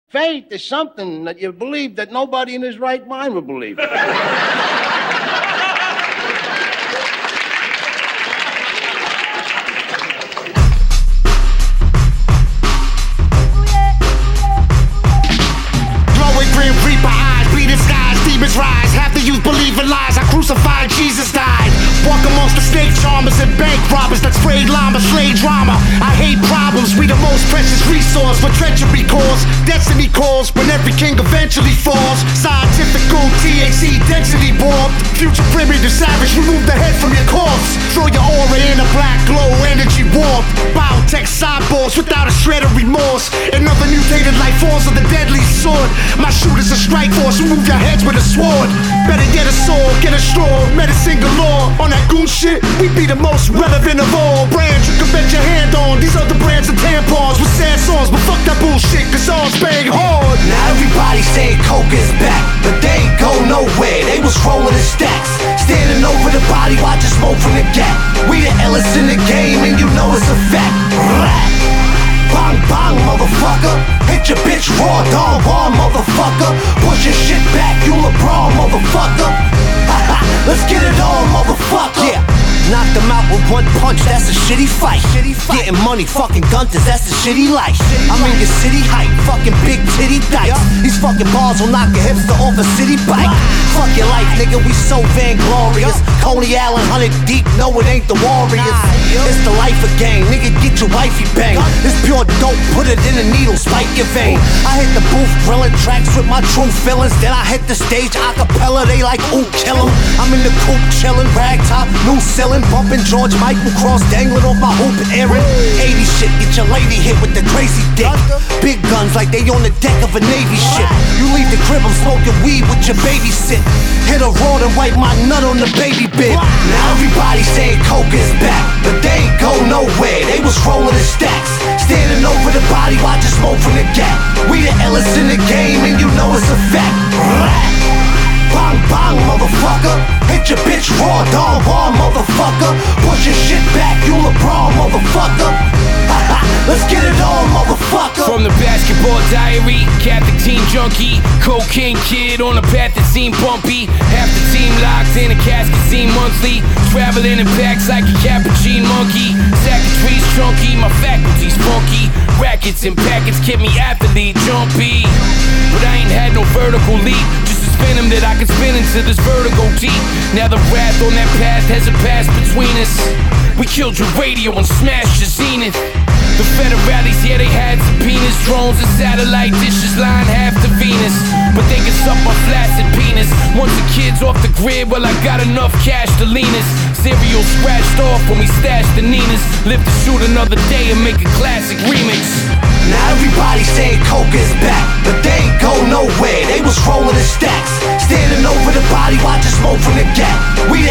Faith is something that you believe that nobody in his right mind would believe. Grim reaper eyes, bleeding skies, demons rise. Half the youth believe in lies. I crucified, Jesus died. Walk amongst the snake charmers and bank robbers that sprayed llama, slay drama. I hate problems, we the most precious resource. For treachery calls, destiny calls. When every king eventually falls. Scientifical THC density warped. Future primitive savage, remove the head from your corpse. Throw your aura in a black glow, energy warp. Biotech cyborgs without a shred of remorse. Another mutated life forms of the deadly sword. My shooters a strike force, remove your heads with a sword. Better get a sword, get a straw, medicine galore. On that goon shit, we be the most relevant of all brands you can bet your hand on. These other brands of tampons with sad songs, but fuck that bullshit, cause songs bang hard. Now everybody saying coke is back, but they ain't go nowhere, they was rolling the stacks. Standing over the body, watching smoke from the gap. We the illest in the game, and you know it's a fact. Rat. Bang bang, motherfucker. Hit your bitch raw, dog raw, motherfucker. Push your shit back, you LeBron, motherfucker. Let's get it on, motherfucker. Yeah. Knocked them out with one punch, that's a shitty fight. Getting money, fucking Gunters, that's the shitty life. I'm in your city hype, fucking big titty dice. These fucking balls will knock your hipster off a city bike. Fuck your life, nigga, we so vainglorious. Coney Allen, 100 deep, no it ain't the Warriors. It's the life of game, nigga, get your wifey bang. This pure dope, put it in a needle, spike your vein. I hit the booth, grilling tracks with my true feelings. Then I hit the stage, acapella, they like, ooh, kill 'em. I'm in the coupe, chillin', ragtop, new ceiling. Bumping George Michael Cross, dangling off my hoop and Aaron. 80 shit, get your lady hit with the crazy dick. Big guns like they on the deck of a Navy ship. You leave the crib, I'm smoking weed with your babysit. Hit a road and wipe my nut on the baby bib. Now everybody saying coke is back, but they ain't go nowhere, they was rolling the stacks. Standing over the body, watching smoke from the gap. We the illest in the game, and you know it's a fact. Rat. Bang bang, motherfucker. Hit your bitch raw, dog raw, motherfucker. Push your shit back, you LeBron, motherfucker. Let's get it on, motherfucker. From the basketball diary, Catholic team junkie, cocaine kid on a path that seemed bumpy. Half the team locked in a casket seen monthly. Traveling in packs like a cappuccino monkey. Secretary's chunky, my faculty's funky. Rackets and packets kept me athlete jumpy. But I ain't had no vertical leap, just a spin him that I could spin into this vertigo deep. Now the wrath on that path has a pass between us. We killed your radio and smashed your zenith. The federales, yeah, they had subpoenas. Drones and satellite dishes line half to Venus. But they can suck my flaccid penis. Once the kid's off the grid, well, I got enough cash to lean us. Cereal scratched off when we stashed the Ninas. Live to shoot another day and make a classic remix. Now everybody saying coke is back, but they ain't go nowhere, they was rolling the stacks. Standing over the body, watching smoke from the gap. We the